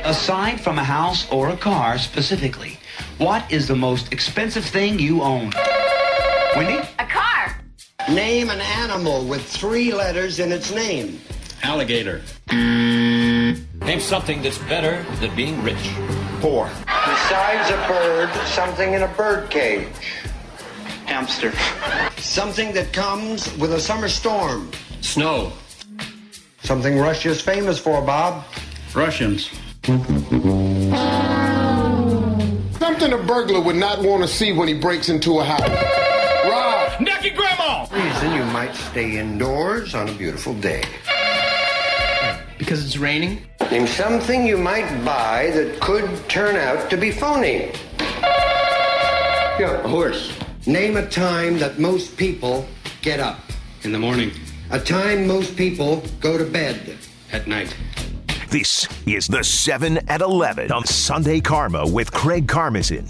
Aside from a house or a car specifically, what is the most expensive thing you own? Wendy? A car. Name an animal with 3 letters in its name. Alligator. Name something that's better than being rich. 4. Besides a bird, something in a bird cage. Hamster. Something that comes with a summer storm. Snow. Something Russia's famous for, Bob. Russians. Something a burglar would not want to see when he breaks into a house. Rob! Nucky Grandma! Reason you might stay indoors on a beautiful day. Because it's raining? Name something you might buy that could turn out to be phony. Yeah, a horse. Name a time that most people get up. In the morning. A time most people go to bed. At night. This is the 7 at 11 on Sunday Karma with Craig Karmazin.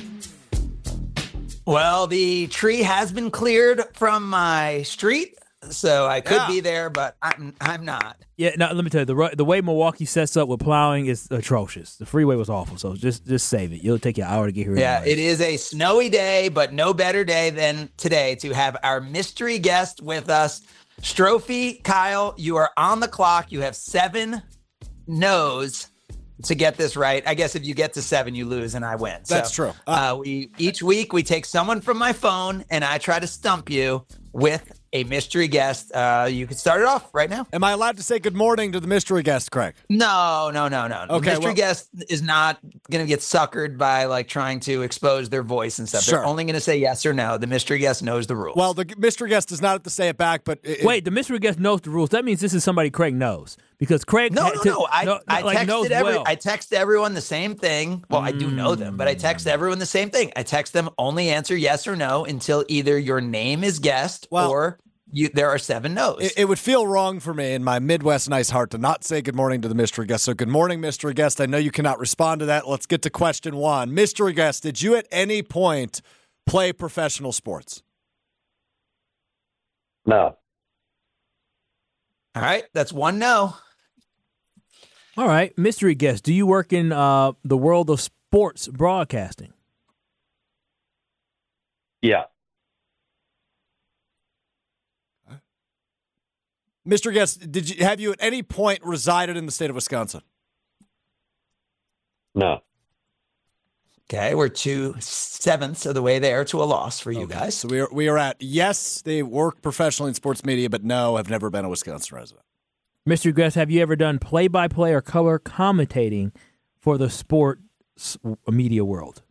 Well, the tree has been cleared from my street, so I could be there, but I'm not. Yeah, now let me tell you, the way Milwaukee sets up with plowing is atrocious. The freeway was awful, so just save it. It'll take you an hour to get here. Yeah, anyways. it is a snowy day, but no better day than today to have our mystery guest with us. Strophe, Kyle, you are on the clock. You have 7 no's to get this right. I guess if you get to 7, you lose and I win. That's true. Each week we take someone from my phone and I try to stump you with a mystery guest. You can start it off right now. Am I allowed to say good morning to the mystery guest, Craig? No. Okay, The mystery guest is not going to get suckered by like trying to expose their voice and stuff. Sure. They're only going to say yes or no. The mystery guest knows the rules. Well, the mystery guest does not have to say it back, but... Wait, the mystery guest knows the rules. That means this is somebody Craig knows. Because Craig... No. I I text everyone the same thing. Well, I do know them, but I text everyone the same thing. I text them only answer yes or no until either your name is guessed or... there are 7 no's. It would feel wrong for me in my Midwest nice heart to not say good morning to the mystery guest. So good morning, mystery guest. I know you cannot respond to that. Let's get to question 1. Mystery guest, did you at any point play professional sports? No. All right, that's 1 no. All right, mystery guest, do you work in the world of sports broadcasting? Yeah. Mr. Guest, have you at any point resided in the state of Wisconsin? No. Okay, we're 2/7 of the way there to a loss for you guys. So we are at yes, they work professionally in sports media, but no, have never been a Wisconsin resident. Mr. Guest, have you ever done play-by-play or color commentating for the sports media world?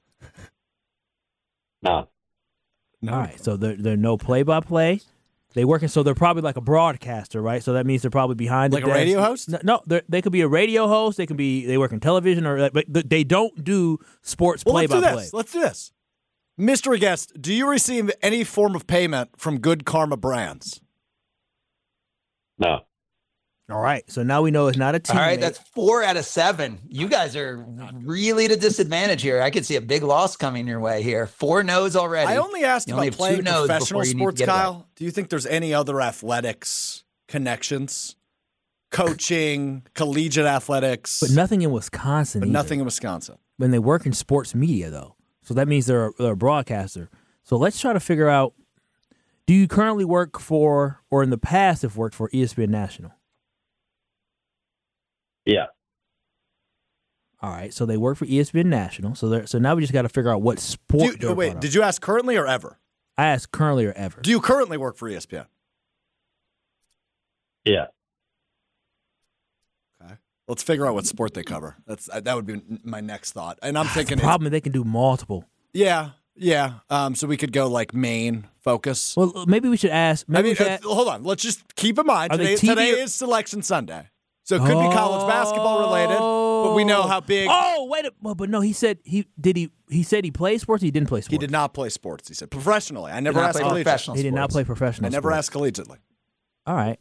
No. All right, so there are no play-by-play. They working, so they're probably like a broadcaster, right? So that means they're probably behind the like desk. a radio host. No, they could be a radio host. They work in television, but they don't do sports play-by-play. Let's do this. Mystery guest, do you receive any form of payment from Good Karma Brands? No. All right, so now we know it's not a team. All right, that's 4 out of 7. You guys are really at a disadvantage here. I could see a big loss coming your way here. 4 no's already. I only asked about playing professional sports, Kyle. Do you think there's any other athletics connections? Coaching, collegiate athletics. But nothing in Wisconsin. But nothing in Wisconsin. When they work in sports media, though. So that means they're a broadcaster. So let's try to figure out, do you currently work for, or in the past have worked for ESPN National? Yeah. All right, so they work for ESPN National. So now we just got to figure out what sport. Did you ask currently or ever? I asked currently or ever. Do you currently work for ESPN? Yeah. Okay. Let's figure out what sport they cover. That would be my next thought. And I'm thinking the problem is they can do multiple. Yeah. So we could go like main focus. Well, maybe we should ask. Hold on. Let's just keep in mind today is Selection Sunday. So it could be college basketball related, but we know how big. Oh, wait but no, he said he said he played sports. He didn't play sports. He did not play sports. He said professionally. I never asked collegiately. He did not play professional. I never asked collegiately. All right.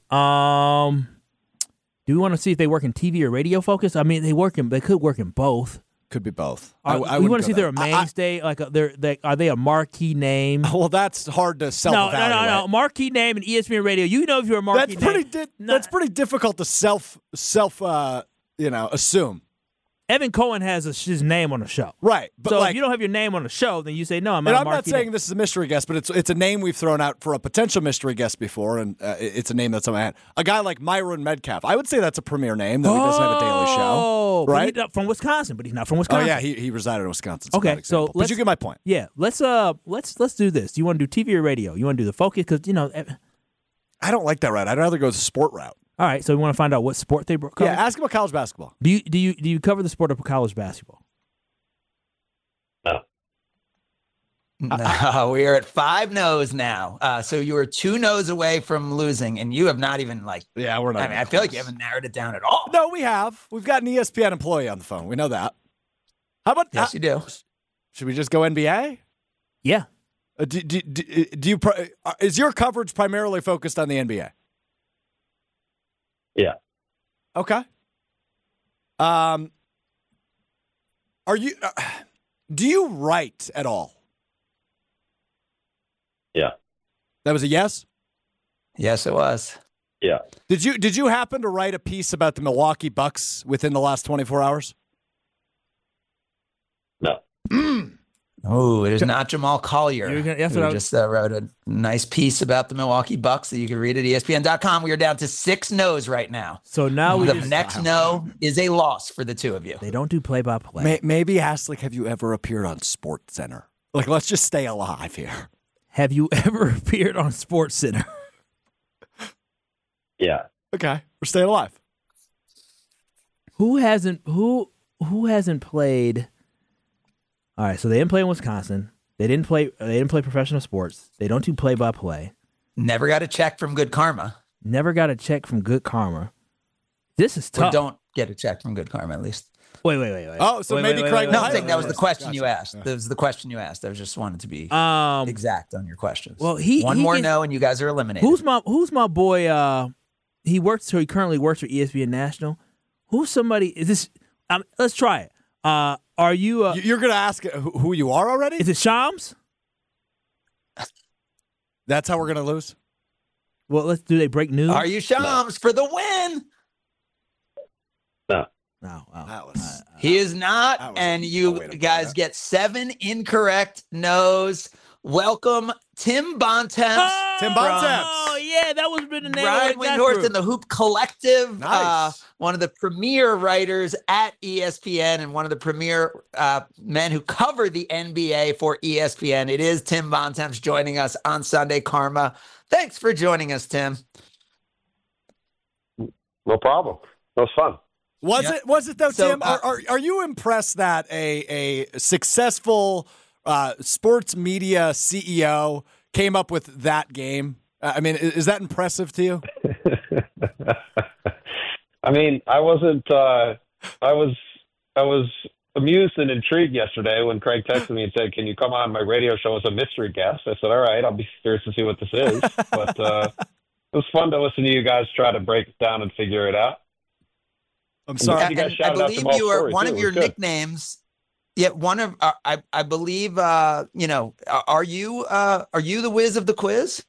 Do we want to see if they work in TV or radio focus? I mean, they could work in both. Could be both. We want to see if they're a mainstay. Are they a marquee name? Well, that's hard to self-evaluate. No. Marquee name and ESPN Radio. You know if you're a marquee That's pretty difficult to self assume. Evan Cohen has his name on the show. Right. But So like, if you don't have your name on the show, then you say, no, I'm and not I'm not saying this is a mystery guest, but it's a name we've thrown out for a potential mystery guest before, and it's a name that someone had. A guy like Myron Metcalf. I would say that's a premier name, though he doesn't have a daily show. But Right? he's not from Wisconsin, but he's not from Oh, Wisconsin. yeah, he resided in Wisconsin. Okay, so but let's- you get my point. Yeah, let's do this. Do you want to do TV or radio? You want to do the focus? Because, I don't like that route. I'd rather go the sport route. all right, so we want to find out what sport they cover? Yeah, ask him about college basketball. Do you cover the sport of college basketball? No, we are at 5 no's now. So you are 2 no's away from losing, and you have not even Yeah, we're not. I mean, I feel like you haven't narrowed it down at all. No, we have. We've got an ESPN employee on the phone. We know that. How about Yes, you do. Should we just go NBA? Yeah. Is your coverage primarily focused on the NBA? Yeah. Okay. Are you? Do you write at all? Yeah. That was a yes. Yes, it was. Yeah. Did you happen to write a piece about the Milwaukee Bucks within the last 24 hours? No. Oh, it is not Jamal Collier. that's who what I was- just wrote a nice piece about the Milwaukee Bucks that you can read at ESPN.com. We are down to 6 no's right now. So now we The just, next no is a loss for the 2 of you. they don't do play-by-play. Maybe ask have you ever appeared on Sports Center? Let's just stay alive here. Have you ever appeared on Sports Center? Yeah. Okay, we're staying alive. Who hasn't played? All right, so they didn't play in Wisconsin. They didn't play professional sports. They don't do play-by-play. Never got a check from Good Karma. Never got a check from Good Karma. This is Or tough. don't get a check from Good Karma, at least. Wait. Oh, so maybe Craig. No, Wait, I'm saying that was the wait, question gotcha. you asked. That was the question you asked. I just wanted to be exact on your questions. Well, one more no, and you guys are eliminated. Who's my boy? He currently works for ESPN National. Who's somebody? Is this? Let's try it. Are you? You're going to ask who you are already? Is it Shams? That's how we're going to lose? Well, do they break news? Are you Shams for the win? No. No. That was, He is not, that was and a you way to put guys that. get 7 incorrect no's. Welcome, Tim Bontemps. Tim Bontemps. Oh yeah, that was been the name. Ryan Windhorst and the Hoop Collective, Nice. one of the premier writers at ESPN and one of the premier men who cover the NBA for ESPN. It is Tim Bontemps joining us on Sunday Karma. Thanks for joining us, Tim. No problem. That was fun. Was it though, So, Tim? Are you impressed that a successful sports media CEO came up with that game? I mean, is that impressive to you? I mean, I wasn't. I was amused and intrigued yesterday when Craig texted me and said, "Can you come on my radio show as a mystery guest?" I said, "All right, I'll be curious to see what this is." But it was fun to listen to you guys try to break it down and figure it out. I'm sorry. You guys And I shouted out believe Jamal's you are story, one too. of It your was good. nicknames. Yeah, one of I believe are you the whiz of the quiz?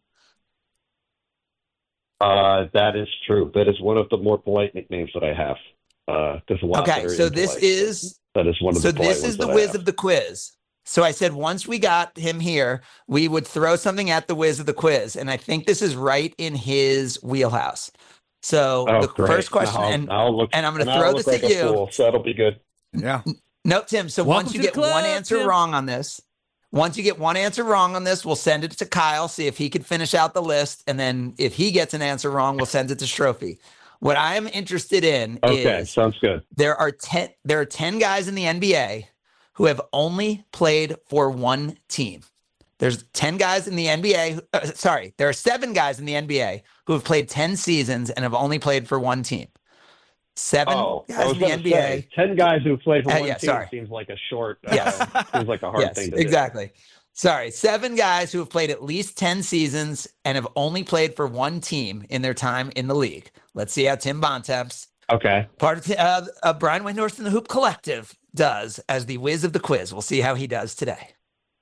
That is true. That is one of the more polite nicknames that I have. There's a lot that Okay, are so this impolite, is but that is one of so the polite this is ones the that I whiz have. of the quiz. So I said once we got him here, we would throw something at the whiz of the quiz, and I think this is right in his wheelhouse. So Oh, the great. first question, Now I'll look, and I'm going to now I'll throw look this like at a you. fool, so that'll be good. Yeah. No, Tim. So Welcome once you to the get club, one answer Tim. wrong on this, once you get one answer wrong on this, we'll send it to Kyle, see if he can finish out the list. And then if he gets an answer wrong, we'll send it to Strophy. What I am interested in Okay, is sounds good. there are 10 guys in the NBA who have only played for one team. There's 10 guys in the NBA. There are 7 guys in the NBA who have played 10 seasons and have only played for one team. 7 I guys was in the gonna NBA. say, 10 guys who played for one yeah, team sorry. seems like a short, Yes. seems like a hard thing to do. Exactly. Sorry, 7 guys who have played at least 10 seasons and have only played for one team in their time in the league. Let's see how Tim Bontemps, Okay. part of Brian Windhorst and the Hoop Collective, does as the whiz of the quiz. We'll see how he does today.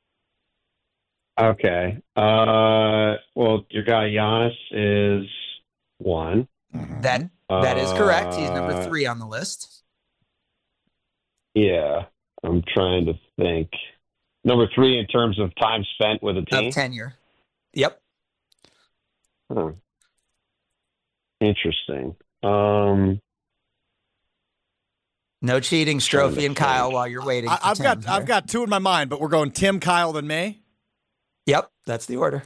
Okay. Well, your guy Giannis is 1. That is correct. He's number 3 on the list. Yeah, I'm trying to think. Number 3 in terms of time spent with a team? Of tenure. Yep. Huh. Interesting. No cheating, Strophy and Kyle, while you're waiting. I've got 2 in my mind, but we're going Tim, Kyle, then me. Yep, that's the order.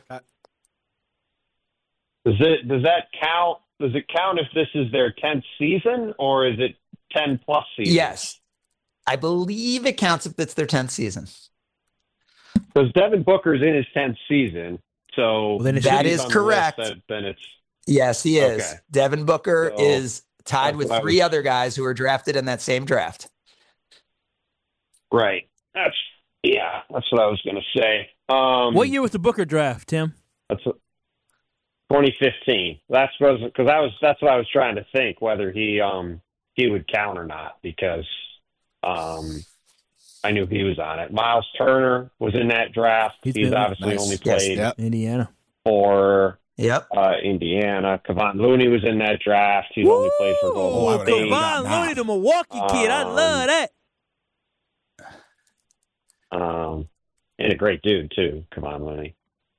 Does that count? Does it count if this is their 10th season, or is it 10 plus seasons? Yes, I believe it counts if it's their 10th season. Because Devin Booker's in his 10th season, so that is correct. Then it's yes, he is. Okay. Devin Booker is tied with 3 other guys who were drafted in that same draft. Right. That's what I was going to say. What year was the Booker draft, Tim? That's 2015. That's what I was trying to think, whether he would count or not, because I knew he was on it. Miles Turner was in that draft. He's obviously only played Indiana for Indiana. Kevon Looney was in that draft. He's only played for Golden State. Kevon Looney, the Milwaukee kid. I love that. And a great dude too, Kevon Looney.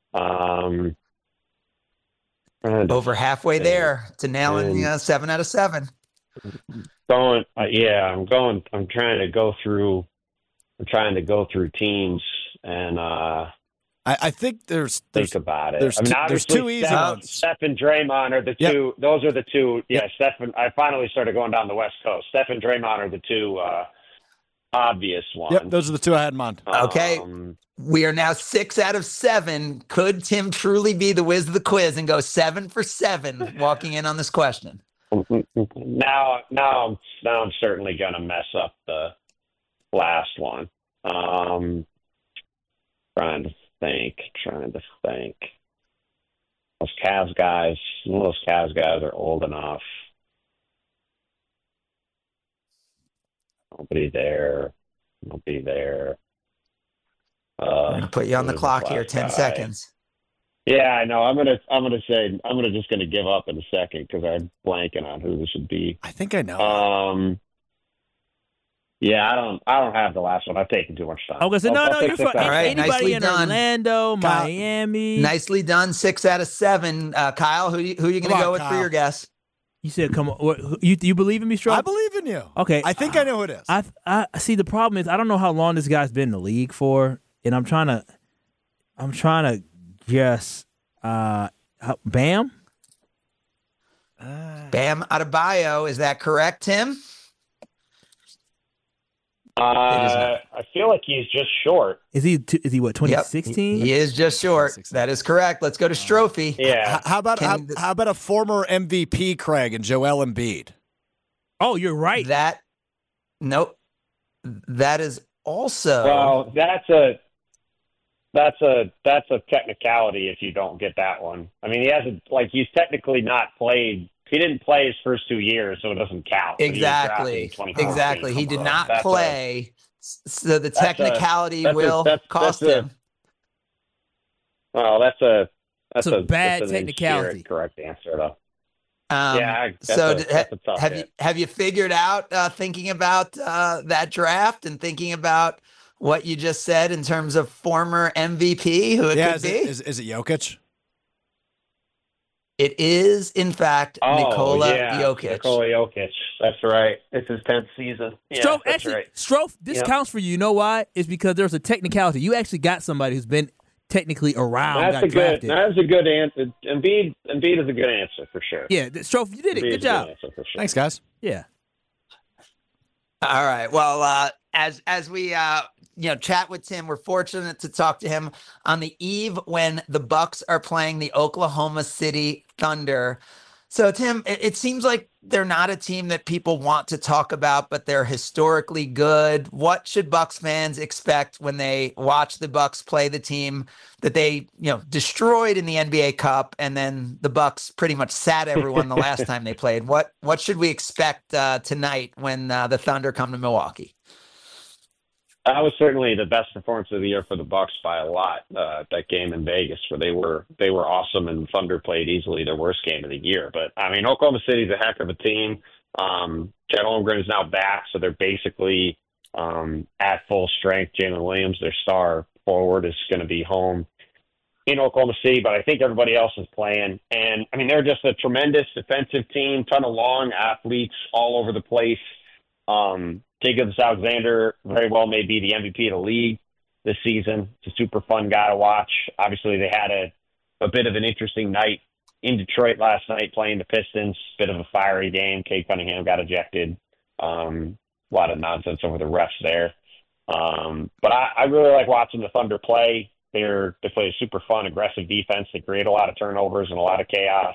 Over halfway there to nailing 7 out of 7. I'm trying to go through teams, and I think think about it. There's 2 easy ones. Steph and Draymond are the 2. Those are the 2. Yeah, Steph and I finally started going down the West Coast. Steph and Draymond are the 2 obvious ones. Yep, those are the 2 I had in mind. Okay. We are now 6 out of 7. Could Tim truly be the whiz of the quiz and go 7 for 7 walking in on this question? Now I'm certainly going to mess up the last one. Trying to think. Those Cavs guys are old enough. Nobody there. I'm going to put you on the clock here. 10 seconds. Yeah, I know. I'm just gonna give up in a second because I'm blanking on who this would be. I think I know. Yeah, I don't have the last one. I've taken too much time. I was going to say, no, you're fine. All right, Anybody in done. Orlando, Miami. Nicely done. 6 out of 7. Kyle, who you going to go with Kyle. for your guess? You said, come on. You believe in me, Stroke? I believe in you. Okay. I think I know who it is. I see. The problem is I don't know how long this guy's been in the league for, and I'm trying to guess. Bam. Bam Adebayo. Is that correct, Tim? I feel like he's just short. Is he what, 2016? Yep. He is just short. That is correct. Let's go to Strophy. Yeah. How about a former MVP, Craig, and Joel Embiid? Oh, you're right. Nope. That is also. Well, that's a technicality if you don't get that one. I mean, he's technically not played. He didn't play his first 2 years, so it doesn't count. Exactly. He did not play, so the technicality will cost him. Well, that's a bad technicality. Correct answer, though. Have you figured out thinking about that draft and thinking about what you just said in terms of former MVP who it could be? Is it Jokic? It is, in fact, Nikola Jokic. Nikola Jokic. That's right. It's his 10th season. Yeah, Strofe, that's actually, right. Strofe, this counts for you. You know why? It's because there's a technicality. You actually got somebody who's been technically around. That's a good answer. Embiid is a good answer for sure. Yeah, Strofe, you did it. Good job. Thanks, guys. Yeah. All right. Well, as we chat with Tim, we're fortunate to talk to him on the eve when the Bucks are playing the Oklahoma City Thunder. So, Tim, it seems like they're not a team that people want to talk about, but they're historically good. What should Bucks fans expect when they watch the Bucks play the team that they, destroyed in the NBA Cup, and then the Bucks pretty much sat everyone the last time they played? What should we expect tonight when the Thunder come to Milwaukee? That was certainly the best performance of the year for the Bucks by a lot. That game in Vegas, where they were awesome, and Thunder played easily their worst game of the year. But I mean, Oklahoma City's a heck of a team. Chet Holmgren is now back, so they're basically at full strength. Jalen Williams, their star forward, is going to be home in Oklahoma City, but I think everybody else is playing. And, I mean, they're just a tremendous defensive team, ton of long athletes all over the place. Jacobs Alexander very well may be the MVP of the league this season. It's a super fun guy to watch. Obviously, they had a bit of an interesting night in Detroit last night playing the Pistons. Bit of a fiery game. Cade Cunningham got ejected. A lot of nonsense over the refs there. But I really like watching the Thunder play. They play a super fun, aggressive defense. They create a lot of turnovers and a lot of chaos.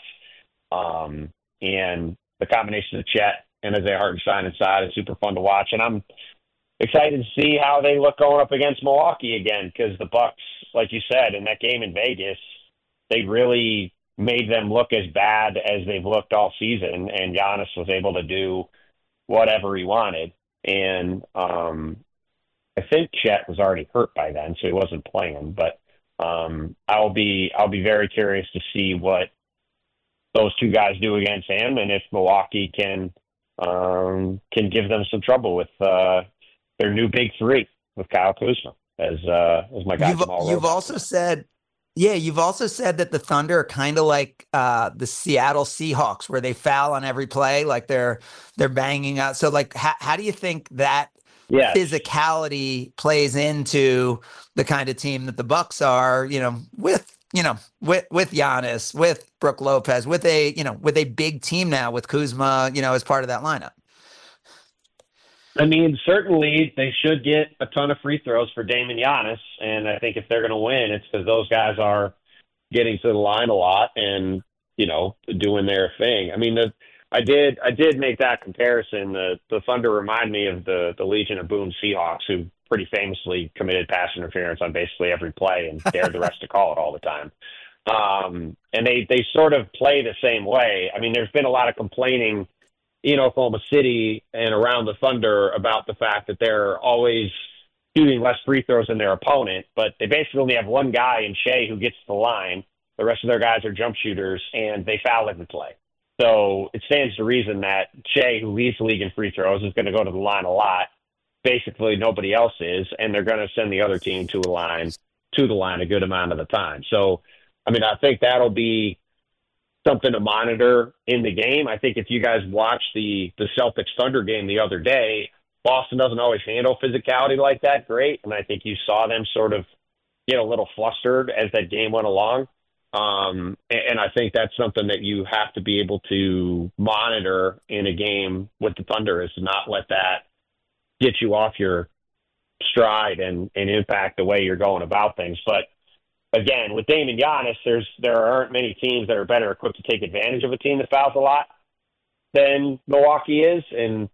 And the combination of Chet and Isaiah Hartenstein inside is super fun to watch. And I'm excited to see how they look going up against Milwaukee again, because the Bucks, like you said, in that game in Vegas, they really made them look as bad as they've looked all season, and Giannis was able to do whatever he wanted. And I think Chet was already hurt by then, so he wasn't playing. But I'll be very curious to see what those two guys do against him, and if Milwaukee can give them some trouble with their new big three with Kyle Kuzma as my guy. You've also said that the Thunder are kind of like the Seattle Seahawks, where they foul on every play, like they're banging out. So, like, how do you think that physicality plays into the kind of team that the Bucks are? With Giannis, with Brook Lopez, with a big team now with Kuzma, as part of that lineup. I mean, certainly they should get a ton of free throws for Dame and Giannis, and I think if they're going to win, it's because those guys are getting to the line a lot and, doing their thing. I mean, I did make that comparison. The Thunder remind me of the Legion of Boom Seahawks, who pretty famously committed pass interference on basically every play and dared the rest to call it all the time. And they sort of play the same way. I mean, there's been a lot of complaining in Oklahoma City and around the Thunder about the fact that they're always shooting less free throws than their opponent, but they basically only have one guy in Shea who gets to the line. The rest of their guys are jump shooters, and they foul every play. So it stands to reason that Shea, who leads the league in free throws, is going to go to the line a lot. Basically, nobody else is, and they're going to send the other team to the line a good amount of the time. So, I mean, I think that'll be something to monitor in the game. I think if you guys watched the Celtics Thunder game the other day, Boston doesn't always handle physicality like that great, and I think you saw them sort of get a little flustered as that game went along. And I think that's something that you have to be able to monitor in a game with the Thunder, is to not let that get you off your stride and impact the way you're going about things. But again, with Dame and Giannis, there aren't many teams that are better equipped to take advantage of a team that fouls a lot than Milwaukee is. And,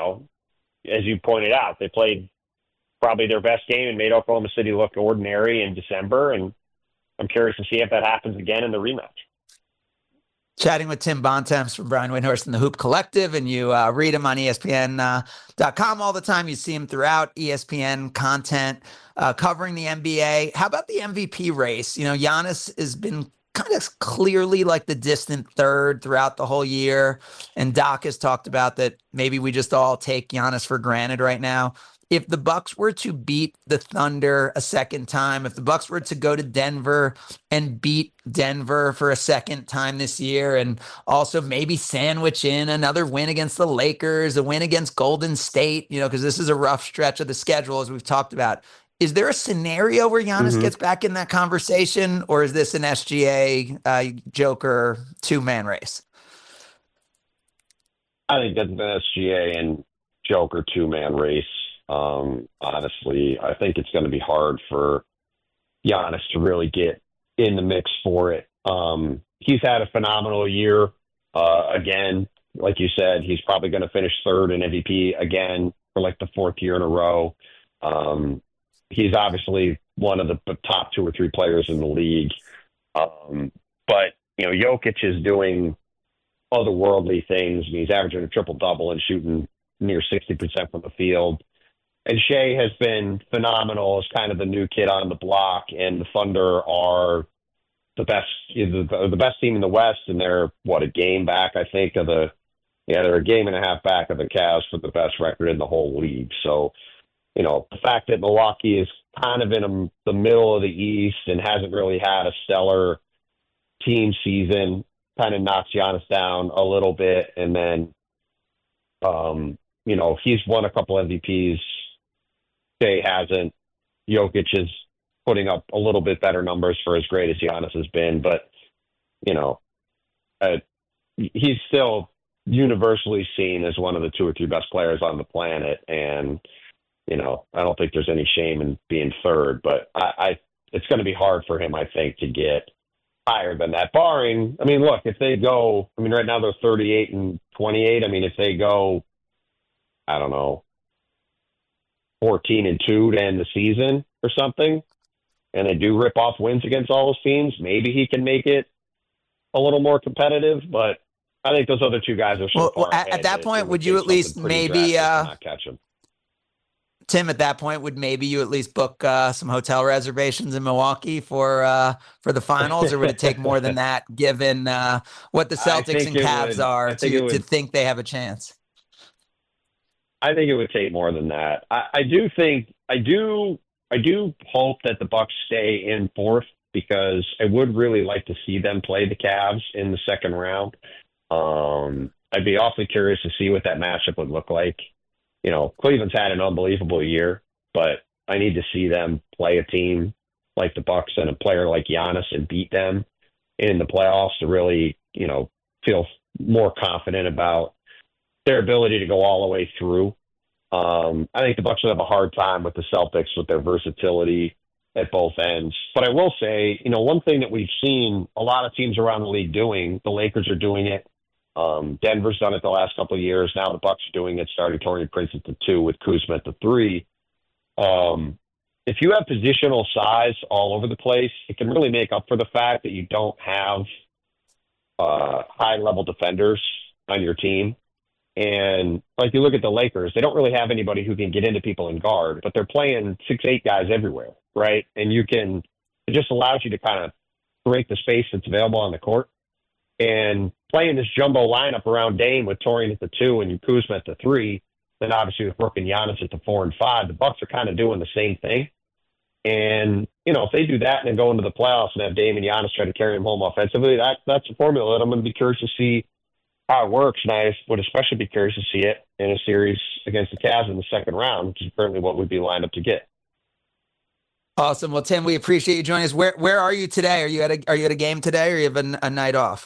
as you pointed out, they played probably their best game and made Oklahoma City look ordinary in December. And I'm curious to see if that happens again in the rematch. Chatting with Tim Bontemps from Brian Windhorst and the Hoop Collective, and you read him on ESPN.com all the time. You see him throughout ESPN content covering the NBA. How about the MVP race? Giannis has been kind of clearly like the distant third throughout the whole year, and Doc has talked about that maybe we just all take Giannis for granted right now. If the Bucks were to beat the Thunder a second time, if the Bucks were to go to Denver and beat Denver for a second time this year, and also maybe sandwich in another win against the Lakers, a win against Golden State, because this is a rough stretch of the schedule, as we've talked about. Is there a scenario where Giannis gets back in that conversation, or is this an SGA Joker two-man race? I think that's an SGA and Joker two-man race. Honestly, I think it's going to be hard for Giannis to really get in the mix for it. He's had a phenomenal year. Again, like you said, he's probably going to finish third in MVP again for like the fourth year in a row. He's obviously one of the top two or three players in the league. But, Jokic is doing otherworldly things. He's averaging a triple-double and shooting near 60% from the field. And Shea has been phenomenal as kind of the new kid on the block, and the Thunder are the best team in the West, and they're a game back, I think, they're a game and a half back of the Cavs for the best record in the whole league. So the fact that Milwaukee is kind of in the middle of the East and hasn't really had a stellar team season kind of knocks Giannis down a little bit. And then, he's won a couple MVPs. Shea hasn't. Jokic is putting up a little bit better numbers for as great as Giannis has been. But, he's still universally seen as one of the 2 or 3 best players on the planet. And, I don't think there's any shame in being third, but it's going to be hard for him, I think, to get higher than that, barring, look, if they go, right now they're 38 and 28. If they go, I don't know, 14 and 2 to end the season or something, and they do rip off wins against all those teams, maybe he can make it a little more competitive, but I think those other 2 guys are so far ahead at that point, would you at least maybe not catch them? Tim, at that point, would maybe you at least book some hotel reservations in Milwaukee for the finals, or would it take more than that, given what the Celtics and Cavs are, to think they have a chance? I think it would take more than that. I do hope that the Bucks stay in fourth, because I would really like to see them play the Cavs in the second round. I'd be awfully curious to see what that matchup would look like. Cleveland's had an unbelievable year, but I need to see them play a team like the Bucks and a player like Giannis and beat them in the playoffs to really, feel more confident about their ability to go all the way through. I think the Bucks will have a hard time with the Celtics with their versatility at both ends. But I will say, one thing that we've seen a lot of teams around the league doing, the Lakers are doing it. Denver's done it the last couple of years. Now the Bucks are doing it, starting Taurean Prince at the 2 with Kuzma at the 3. If you have positional size all over the place, it can really make up for the fact that you don't have high-level defenders on your team. And like you look at the Lakers, they don't really have anybody who can get into people and guard, but they're playing 6'8" guys everywhere, right? And it just allows you to kind of break the space that's available on the court. And playing this jumbo lineup around Dame with Taurean at the 2 and Kuzma at the 3, then obviously with Brook and Giannis at the 4 and 5, the Bucks are kind of doing the same thing. And, if they do that and then go into the playoffs and have Dame and Giannis try to carry them home offensively, that's a formula that I'm going to be curious to see how it works. And I would especially be curious to see it in a series against the Cavs in the second round, which is currently what we'd be lined up to get. Awesome. Well, Tim, we appreciate you joining us. Where are you today? Are you at a game today, or you have a night off?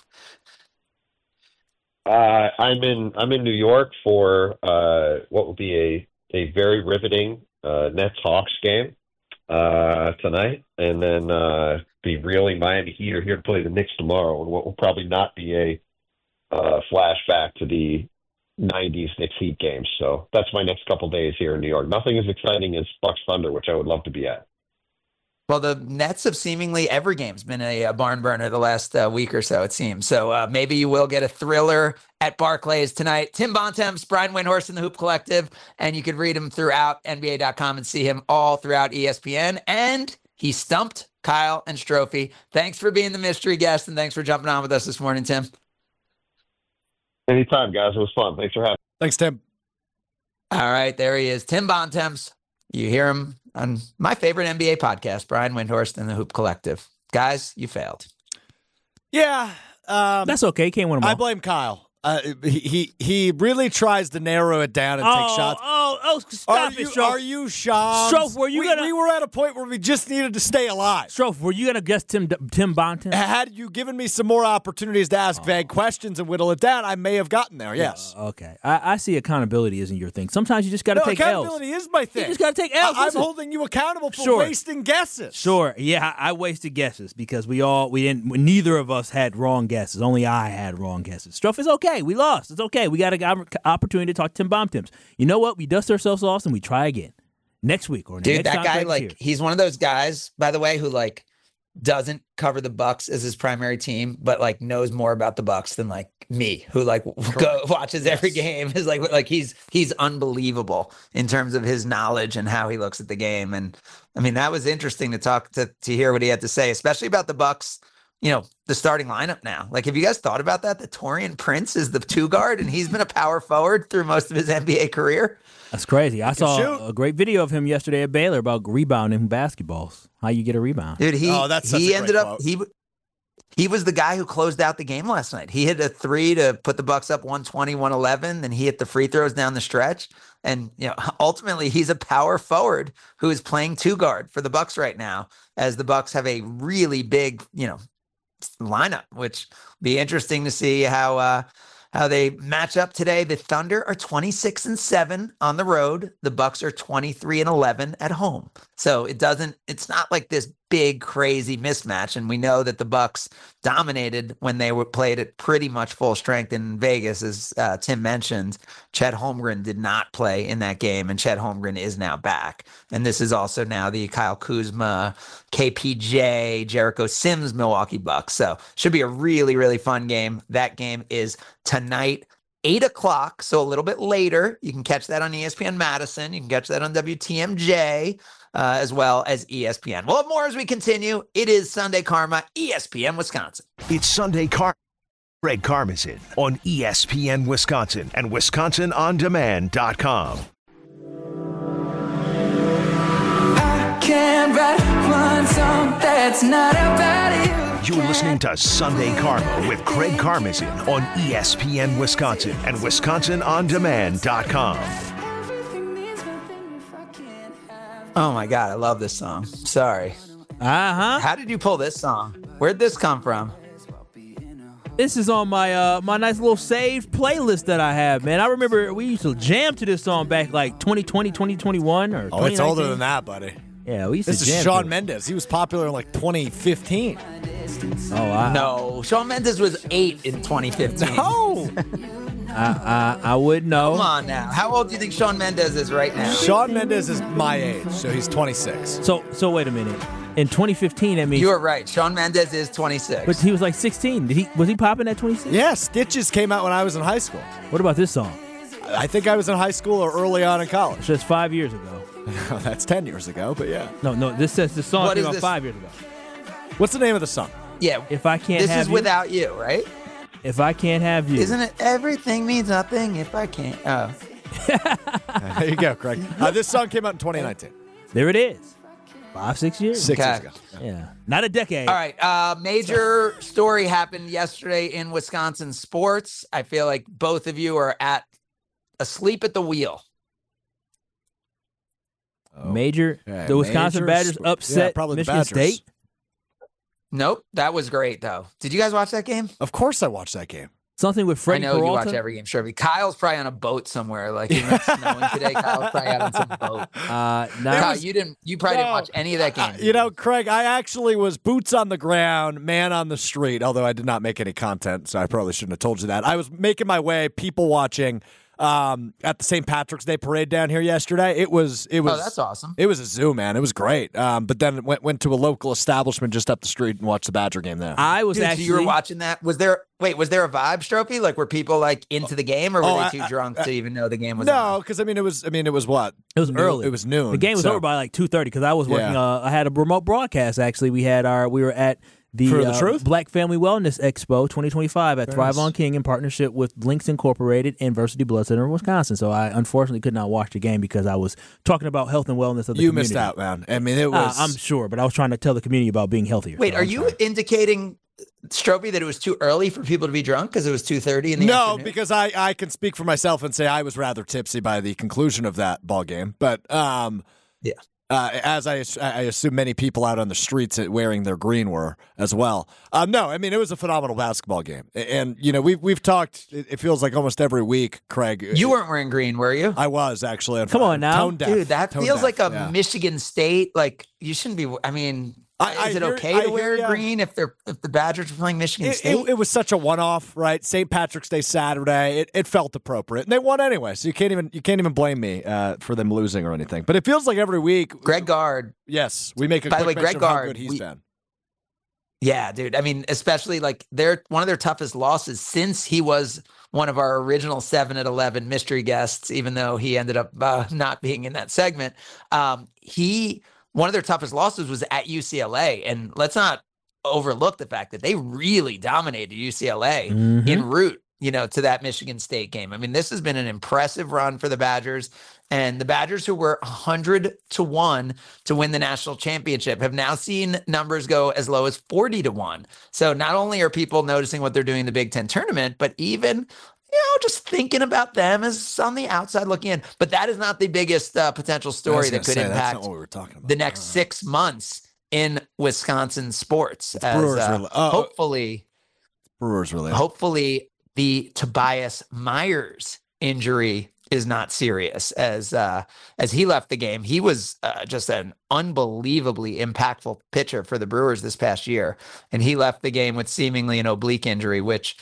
I'm in New York for what will be a very riveting Nets-Hawks game tonight, and then the reeling Miami Heat are here to play the Knicks tomorrow, and what will probably not be a flashback to the 90s Knicks Heat games. So that's my next couple days here in New York. Nothing as exciting as Bucks Thunder, which I would love to be at. Well, the Nets have seemingly every game's been a barn burner the last week or so, it seems. So maybe you will get a thriller at Barclays tonight. Tim Bontemps, Brian Windhorst in the Hoop Collective, and you could read him throughout NBA.com and see him all throughout ESPN. And he stumped Kyle and Strophe. Thanks for being the mystery guest, and thanks for jumping on with us this morning, Tim. Anytime, guys. It was fun. Thanks for having me. Thanks, Tim. All right, there he is, Tim Bontemps. You hear him on my favorite NBA podcast, Brian Windhorst and the Hoop Collective. Guys, you failed. Yeah. That's okay. Can't win them all. I blame Kyle. He really tries to narrow it down and take shots. Stop it, Strofe. Are you shocked? Strofe, were you we were at a point where we just needed to stay alive. Strofe, were you gonna guess Tim Bontemps? Had you given me some more opportunities to ask vague questions and whittle it down, I may have gotten there. Yes. Okay. I see accountability isn't your thing. Sometimes you just got to take L's. Accountability is my thing. You just got to take L's. I'm holding you accountable for wasting guesses. Sure. Yeah, I wasted guesses because neither of us had wrong guesses. Only I had wrong guesses. Strofe, it's okay. We lost. It's okay. We got an opportunity to talk to Tim Bontemps. You know what? We dust ourselves off and we try again next week or next time. Dude, that guy, he's one of those guys, by the way, who doesn't cover the Bucks as his primary team, but knows more about the Bucks than me, who watches every game. Is he's unbelievable in terms of his knowledge and how he looks at the game. And I mean, that was interesting to hear what he had to say, especially about the Bucks the starting lineup now. Like, have you guys thought about that? That Taurean Prince is the 2 guard, and he's been a power forward through most of his NBA career. That's crazy. I saw a great video of him yesterday at Baylor about rebounding basketballs. How you get a rebound. Dude, he was the guy who closed out the game last night. He hit a 3 to put the Bucks up 120-111, then he hit the free throws down the stretch. And ultimately he's a power forward who is playing 2 guard for the Bucks right now, as the Bucks have a really big, lineup, which be interesting to see how they match up today. The Thunder are 26-7 on the road. The Bucks are 23-11 at home. So it's not like this big crazy mismatch. And we know that the Bucks dominated when they were played at pretty much full strength in Vegas, as Tim mentioned. Chet Holmgren did not play in that game, and Chet Holmgren is now back. And this is also now the Kyle Kuzma, KPJ, Jericho Sims Milwaukee Bucks. So should be a really, really fun game. That game is tonight, 8 o'clock, so a little bit later. You can catch that on ESPN Madison. You can catch that on WTMJ, as well as ESPN. We'll have more as we continue. It is Sunday Karma, ESPN Wisconsin. It's Sunday Karma. Greg Karmazin on ESPN Wisconsin and WisconsinOnDemand.com. I can't write one song that's not about you. You're listening to Sunday Karma with Craig Karmazin on ESPN Wisconsin and WisconsinOnDemand.com. Oh my God, I love this song. Sorry. How did you pull this song? Where'd this come from? This is on my my nice little saved playlist that I have, man. I remember we used to jam to this song back like 2020, 2021, or 2019. It's older than that, buddy. Yeah, we used to jam. This is Shawn Mendes. He was popular in like 2015. Oh, wow. No, Shawn Mendes was 8 in 2015. No. I would know. Come on now. How old do you think Shawn Mendes is right now? Shawn Mendes is my age, so he's 26. So wait a minute. In 2015, that means you are right. Shawn Mendes is 26. But he was like 16. Was he popping at 26? Yeah, Stitches came out when I was in high school. What about this song? I think I was in high school or early on in college. So it's 5 years ago. That's 10 years ago, but yeah. No. This says the song came out 5 years ago. What's the name of the song? Yeah. If I can't this have is you. Without You, right? If I can't have you. Isn't it everything means nothing if I can't? Oh. There you go, Craig. This song came out in 2019. There it is. 5-6 years. 6 years ago. Yeah. Not a decade. All right. Major story happened yesterday in Wisconsin sports. I feel like both of you are asleep at the wheel. Major. The Wisconsin Badgers upset Michigan State. Nope. That was great, though. Did you guys watch that game? Of course I watched that game. Something with Freddie Peralta? I know you watch every game, sure. Kyle's probably on a boat somewhere. Like, even if it's snowing today, Kyle's probably out on some boat. Kyle, you probably didn't watch any of that game. Craig, I actually was boots on the ground, man on the street, although I did not make any content, so I probably shouldn't have told you that. I was making my way, people watching, at the St. Patrick's Day parade down here yesterday. It was. Oh, that's awesome. It was a zoo, man. It was great. But then went to a local establishment just up the street and watched the Badger game there. I was actually. So you were watching that? Was there a vibe, Strophy? Like, were people like into the game, or were they too drunk to even know the game was on? No, because it was what? It was early. It was noon. The game was over by like 2:30 because I was working. I had a remote broadcast. Actually, we were at the Black Family Wellness Expo 2025 at Thrive on King in partnership with Links Incorporated and Varsity Blood Center of Wisconsin. So I unfortunately could not watch the game because I was talking about health and wellness of the community. You missed out, man. I mean, it was. I'm sure, but I was trying to tell the community about being healthier. Wait, are you indicating, Strophy, that it was too early for people to be drunk because it was 2:30 in the afternoon? No, because I can speak for myself and say I was rather tipsy by the conclusion of that ball game. But yeah. As I assume many people out on the streets wearing their green were as well. No, I mean, it was a phenomenal basketball game. And, we've talked, it feels like almost every week, Craig. You weren't wearing green, were you? I was, actually. Come on now. Tone deaf. Dude, that feels like a Michigan State. Like, you shouldn't be, I mean... Is it okay to wear green if the Badgers are playing Michigan State? It was such a one-off, right? St. Patrick's Day Saturday. It felt appropriate, and they won anyway. So you can't even blame me for them losing or anything. But it feels like every week. Greg Gard. Yes, we make a by the way, quick Greg mention of how Gard. good he's been. Yeah, dude. I mean, especially like one of their toughest losses since he was one of our original 7 at 11 mystery guests. Even though he ended up not being in that segment, one of their toughest losses was at UCLA. And let's not overlook the fact that they really dominated UCLA Mm-hmm. en route, to that Michigan State game. I mean, this has been an impressive run for the Badgers, and the Badgers, who were 100-1 to win the national championship, have now seen numbers go as low as 40-1. So not only are people noticing what they're doing in the Big Ten tournament, but even just thinking about them as on the outside looking in. But that is not the biggest potential story that could impact the next 6 months in Wisconsin sports. Hopefully, Brewers related. Hopefully, the Tobias Myers injury is not serious. As he left the game, he was just an unbelievably impactful pitcher for the Brewers this past year, and he left the game with seemingly an oblique injury, which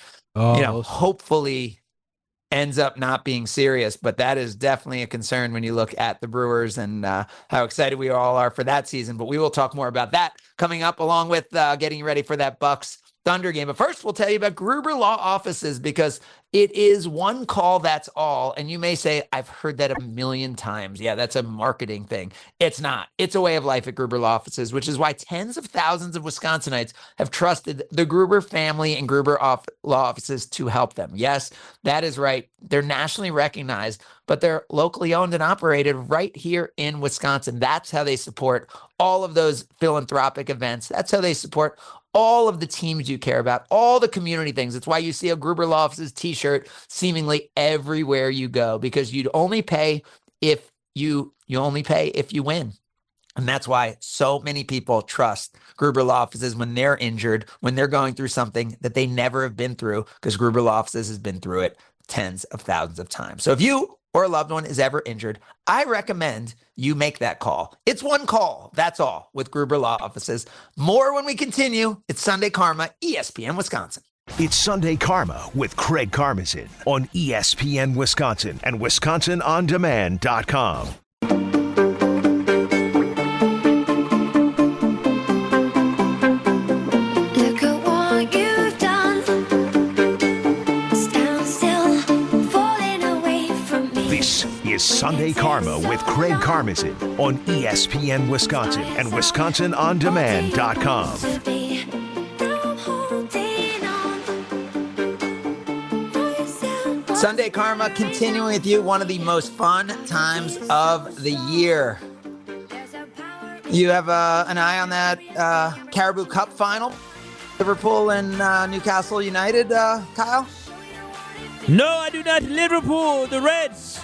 hopefully ends up not being serious. But that is definitely a concern when you look at the Brewers and how excited we all are for that season. But we will talk more about that coming up, along with getting ready for that Bucks Thunder game. But first, we'll tell you about Gruber Law Offices, because it is one call, that's all. And you may say, I've heard that a million times. Yeah, that's a marketing thing. It's not. It's a way of life at Gruber Law Offices, which is why tens of thousands of Wisconsinites have trusted the Gruber family and Gruber Law Offices to help them. Yes, that is right. They're nationally recognized, but they're locally owned and operated right here in Wisconsin. That's how they support all of those philanthropic events. That's how they support all of the teams you care about, all the community things. That's why you see a Gruber Law Offices t-shirt seemingly everywhere you go, because you'd only pay if you only pay if you win. And that's why so many people trust Gruber Law Offices when they're injured, when they're going through something that they never have been through, because Gruber Law Offices has been through it tens of thousands of times. So if you or a loved one is ever injured, I recommend you make that call. It's one call, that's all, with Gruber Law Offices. More when we continue. It's Sunday Karma, ESPN Wisconsin. It's Sunday Karma with Craig Karmazin on ESPN Wisconsin and WisconsinOnDemand.com. This is Sunday Karma with Craig Karmazin on ESPN Wisconsin and WisconsinOnDemand.com. Sunday Karma continuing with you, one of the most fun times of the year. You have an eye on that Caribou Cup final, Liverpool and Newcastle United, Kyle? No, I do not. Liverpool, the Reds.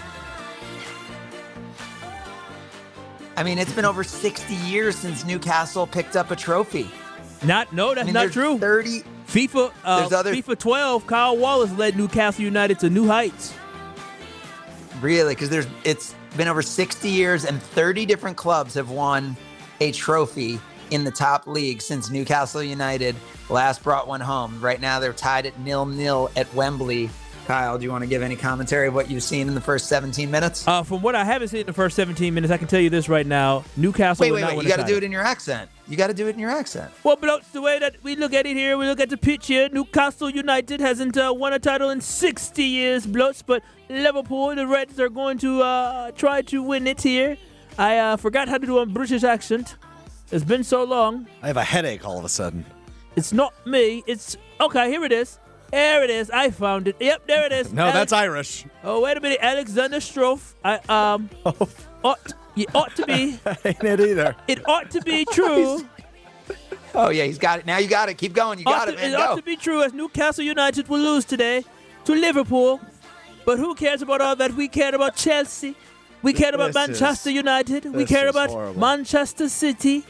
I mean, it's been over 60 years since Newcastle picked up a trophy. That's not true. 30 FIFA 12, Kyle Wallace led Newcastle United to new heights. Really? Because it's been over 60 years and 30 different clubs have won a trophy in the top league since Newcastle United last brought one home. Right now, they're tied at 0-0 at Wembley. Kyle, do you want to give any commentary of what you've seen in the first 17 minutes? From what I haven't seen in the first 17 minutes, I can tell you this right now. Newcastle Wait. You got to do it in your accent. Well, but the way that we look at it here, we look at the pitch here. Newcastle United hasn't won a title in 60 years, Bloods, but Liverpool, the Reds, are going to try to win it here. I forgot how to do a British accent. It's been so long. I have a headache all of a sudden. It's not me. It's... Okay, here it is. There it is. I found it. Yep, there it is. No, that's Irish. Oh, wait a minute. Alexander Stroff. It ought to be. Ain't it either. It ought to be true. Oh, yeah, he's got it. Now you got it. Keep going. You got it, man. It ought to be true as Newcastle United will lose today to Liverpool. But who cares about all that? We care about Chelsea. We care about Manchester United. We care about horrible. Manchester City.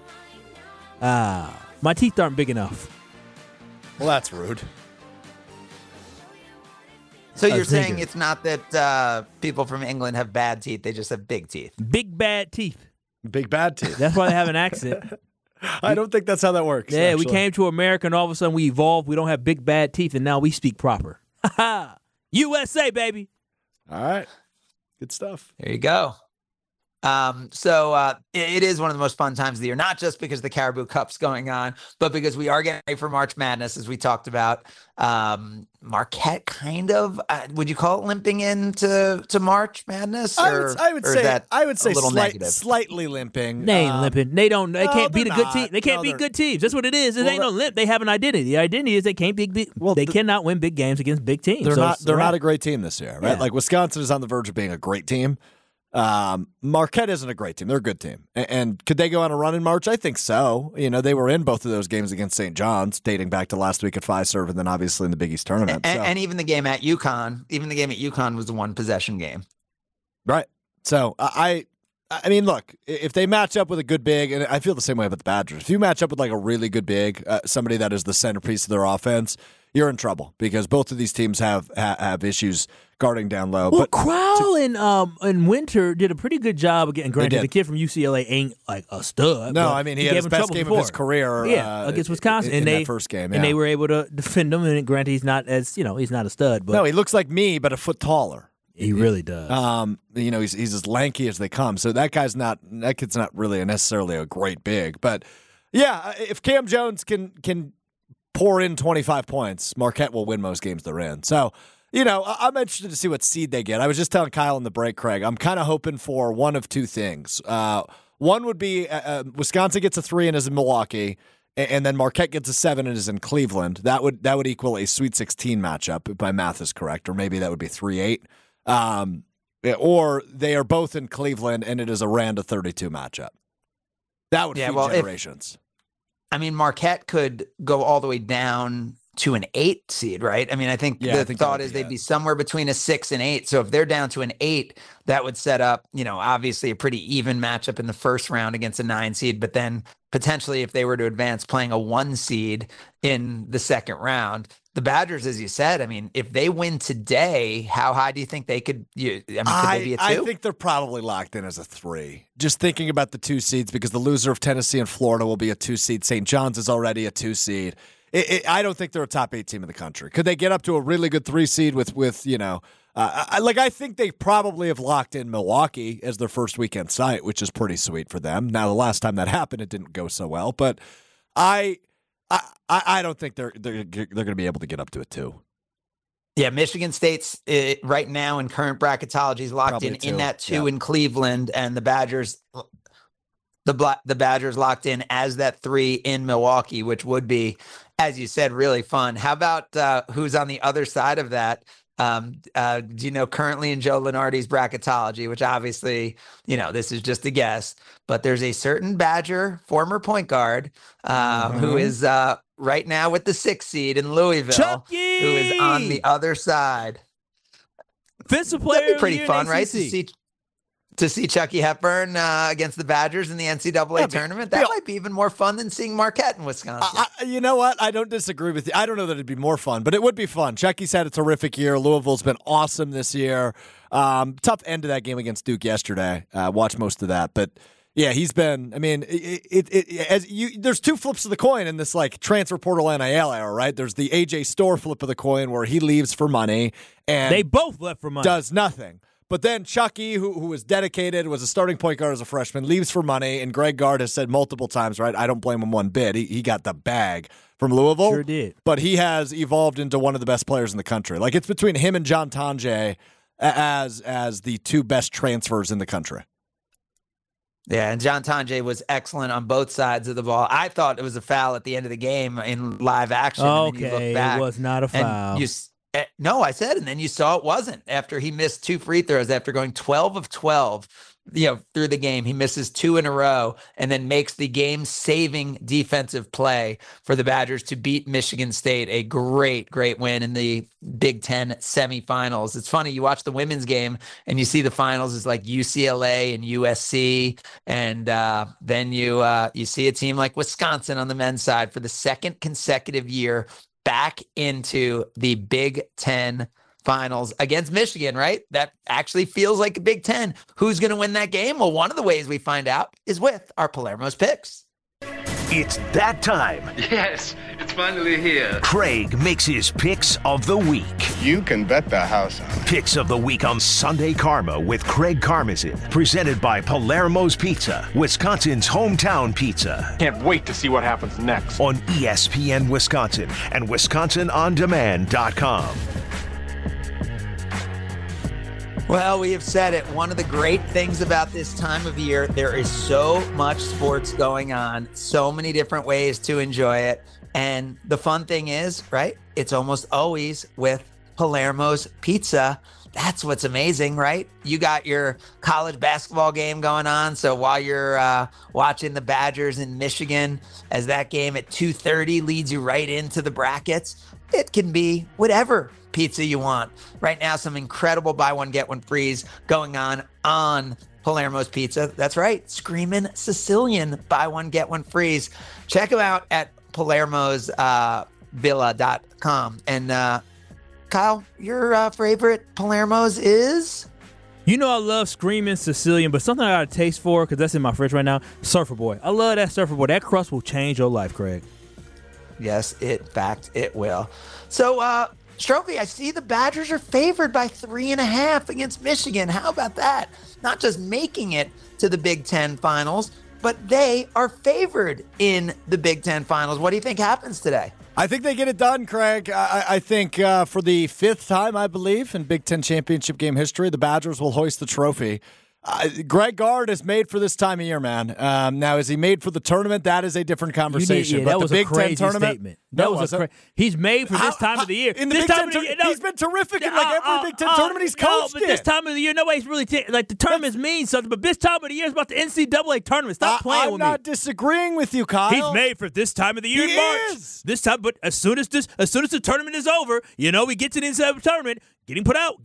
My teeth aren't big enough. Well, that's rude. So you're saying it's not that people from England have bad teeth, they just have big teeth. Big bad teeth. Big bad teeth. That's why they have an accent. I don't think that's how that works. Yeah, actually. We came to America and all of a sudden we evolved. We don't have big bad teeth and now we speak proper. USA, baby. All right. Good stuff. There you go. It is one of the most fun times of the year, not just because the Caribou Cup's going on, but because we are getting ready for March Madness, as we talked about. Marquette kind of, would you call it limping into March Madness? I would say a little negative? Slightly limping. They ain't limping. They can't beat a good team. They can't No, beat good teams. That's what it is. It ain't no limp. They have an identity. The identity is they can't they cannot win big games against big teams. They're not a great team this year, right? Yeah. Like Wisconsin is on the verge of being a great team. Marquette isn't a great team. They're a good team. And could they go on a run in March? I think so. They were in both of those games against St. John's, dating back to last week at Fiserv, and then obviously in the Big East tournament. And even the game at UConn, was a one possession game. Right. So I mean, look, if they match up with a good big, and I feel the same way about the Badgers, if you match up with like a really good big, somebody that is the centerpiece of their offense, you're in trouble because both of these teams have issues guarding down low. Well, But Crowell and Winter did a pretty good job of getting. Granted, the kid from UCLA ain't like a stud. No, I mean he had his best game of his career. Against Wisconsin in that first game, and they were able to defend him. And granted, he's not he's not a stud. But no, he looks like me, but a foot taller. He really does. He's as lanky as they come. So that kid's not really necessarily a great big. But yeah, if Cam Jones can pour in 25 points, Marquette will win most games they're in. So, I'm interested to see what seed they get. I was just telling Kyle in the break, Craig, I'm kind of hoping for one of two things. One would be Wisconsin gets a 3 and is in Milwaukee, and then Marquette gets a 7 and is in Cleveland. That would equal a Sweet 16 matchup, if my math is correct, or maybe that would be 3-8. Or they are both in Cleveland, and it is a round of 32 matchup. That would feed generations. Marquette could go all the way down to an 8 seed, right? I think the thought is they'd be somewhere between a 6 and 8. So if they're down to an 8, that would set up, obviously a pretty even matchup in the first round against a 9 seed. But then potentially if they were to advance playing a 1 seed in the second round, the Badgers, as you said, if they win today, how high do you think they could? Could they be a 2? I think they're probably locked in as a 3. Just thinking about the 2 seeds, because the loser of Tennessee and Florida will be a 2 seed. St. John's is already a 2 seed. I don't think they're a top 8 team in the country. Could they get up to a really good 3 seed with I think they probably have locked in Milwaukee as their first weekend site, which is pretty sweet for them. Now, the last time that happened, it didn't go so well, but I don't think they're going to be able to get up to a 2. Yeah, Michigan State's right now in current bracketology is locked in that 2 in Cleveland, and the Badgers. The Badgers locked in as that 3 in Milwaukee, which would be, as you said, really fun. How about who's on the other side of that? Do you know currently in Joe Lunardi's bracketology, which obviously, this is just a guess, but there's a certain Badger former point guard who is right now with the 6 seed in Louisville, Chucky! Who is on the other side. Defensive player. That'd be pretty fun, right? To see Chucky Hepburn against the Badgers in the NCAA tournament. That might be even more fun than seeing Marquette in Wisconsin. You know what? I don't disagree with you. I don't know that it'd be more fun, but it would be fun. Chucky's had a terrific year. Louisville's been awesome this year. Tough end to that game against Duke yesterday. Watched most of that, but yeah, he's been. There's 2 flips of the coin in this like transfer portal NIL era, right? There's the AJ Storr flip of the coin where he leaves for money, and they both left for money. Does nothing. But then Chucky, who was dedicated, was a starting point guard as a freshman, leaves for money, and Greg Gard has said multiple times, right, I don't blame him one bit. He got the bag from Louisville. Sure did. But he has evolved into one of the best players in the country. Like, it's between him and John Tonje as the 2 best transfers in the country. Yeah, and John Tonje was excellent on both sides of the ball. I thought it was a foul at the end of the game in live action. Okay, it was not a foul. No, I said, and then you saw it wasn't after he missed 2 free throws after going 12 of 12, through the game. He misses 2 in a row and then makes the game-saving defensive play for the Badgers to beat Michigan State. A great, great win in the Big Ten semifinals. It's funny, you watch the women's game and you see the finals is like UCLA and USC, and then you see a team like Wisconsin on the men's side for the second consecutive year back into the Big Ten finals against Michigan, right? That actually feels like a Big Ten. Who's going to win that game? Well, one of the ways we find out is with our Palermo's picks. It's that time. Yes, it's finally here. Craig makes his picks of the week. You can bet the house on it. Picks of the week on Sunday Karma with Craig Karmazin. Presented by Palermo's Pizza, Wisconsin's hometown pizza. Can't wait to see what happens next. On ESPN Wisconsin and WisconsinOnDemand.com. Well, we have said it. One of the great things about this time of year, there is so much sports going on, so many different ways to enjoy it. And the fun thing is, right, it's almost always with Palermo's Pizza. That's what's amazing, right? You got your college basketball game going on. So while you're watching the Badgers in Michigan, as that game at 2:30 leads you right into the brackets, it can be whatever pizza you want. Right now, some incredible buy one, get one frees going on Palermo's Pizza. That's right. Screamin' Sicilian buy one, get one frees. Check them out at Palermo'sVilla.com. And Kyle, your favorite Palermo's is? You know I love Screaming Sicilian, but something I got a taste for, because that's in my fridge right now, Surfer Boy. I love that Surfer Boy. That crust will change your life, Craig. Yes, in fact, it will. So, Strophy, I see the Badgers are favored by 3.5 against Michigan. How about that? Not just making it to the Big Ten finals, but they are favored in the Big Ten finals. What do you think happens today? I think they get it done, Craig. I think for the 5th time, I believe, in Big Ten championship game history, the Badgers will hoist the trophy. Greg Gard is made for this time of year, man. Now, is he made for the tournament? That is a different conversation. That was the Big a crazy Ten tournament, statement. That was a he's made for this time of the year. In the Big Ten tournament, he's been terrific in like every Big Ten tournament he's coached. But this time of the year, nobody's really like the tournaments mean something. But this time of the year is about the NCAA tournament. Stop playing with me. I'm not disagreeing with you, Kyle. He's made for this time of the year in March. This time, but as soon as the tournament is over, we get to the NCAA tournament, getting put out.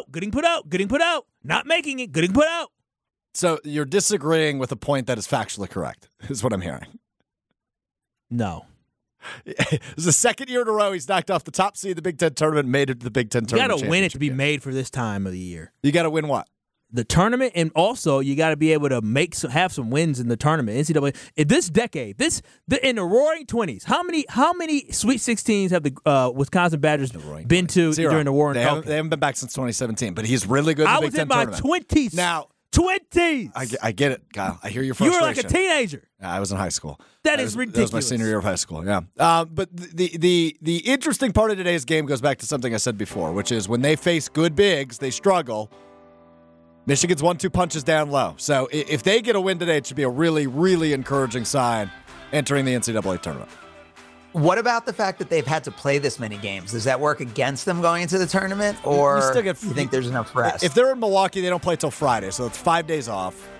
Not making it, getting put out. So you're disagreeing with a point that is factually correct, is what I'm hearing. No. This is the second year in a row he's knocked off the top seed of the Big Ten tournament and made it to the Big Ten tournament. You got to win it to be made for this time of the year. You got to win what? The tournament, and also you got to be able to have some wins in the tournament. NCAA in this decade, in the Roaring 20s, how many Sweet 16s have the Wisconsin Badgers been to during the Roaring? They haven't been back since 2017, but he's really good in the Big Ten tournament. I was in my 20s. Now. 20s. I get it, Kyle. I hear your frustration. You were like a teenager. I was in high school. That is ridiculous. That was my senior year of high school, yeah. But the interesting part of today's game goes back to something I said before, which is when they face good bigs, they struggle. Michigan's 1-2 punches down low. So if they get a win today, it should be a really, really encouraging sign entering the NCAA tournament. What about the fact that they've had to play this many games? Does that work against them going into the tournament, or you think there's enough rest? If they're in Milwaukee, they don't play till Friday, so it's 5 days off.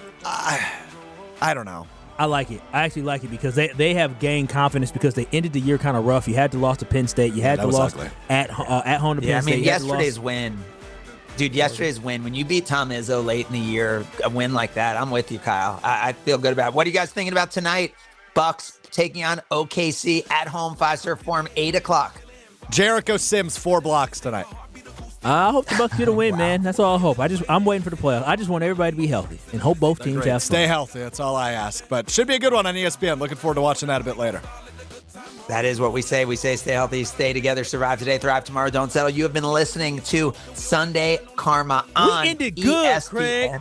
I don't know. I like it. I actually like it because they have gained confidence because they ended the year kind of rough. You had to lose to Penn State. You had to lose at home to Penn State. Yesterday's win. Dude, yesterday's win, when you beat Tom Izzo late in the year, a win like that, I'm with you, Kyle. I feel good about it. What are you guys thinking about tonight? Bucks taking on OKC at home, Fiserv Forum, 8 o'clock. Jericho Sims, 4 blocks tonight. I hope the Bucks get a win, man. That's all I hope. I'm waiting for the playoffs. I just want everybody to be healthy and hope both teams have fun. Stay healthy. That's all I ask. But should be a good one on ESPN. Looking forward to watching that a bit later. That is what we say. We say stay healthy, stay together, survive today, thrive tomorrow, don't settle. You have been listening to Sunday Karma on We ended good, ESPN. Craig.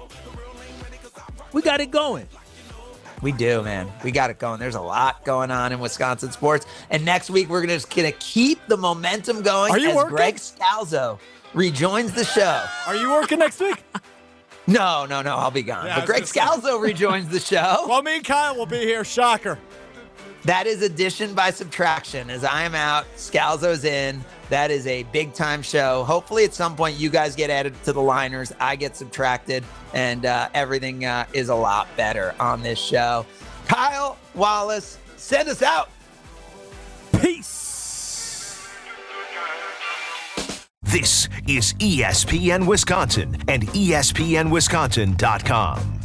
We got it going. We do, man. We got it going. There's a lot going on in Wisconsin sports. And next week, we're just going to keep the momentum going. Are you as working? Greg Scalzo rejoins the show. Are you working next week? No. I'll be gone. Yeah, but Greg Scalzo rejoins the show. Well, me and Kyle will be here. Shocker. That is addition by subtraction. As I am out, Scalzo's in. That is a big-time show. Hopefully, at some point, you guys get added to the liners. I get subtracted, and everything is a lot better on this show. Kyle Wallace, send us out. Peace. This is ESPN Wisconsin and ESPNWisconsin.com.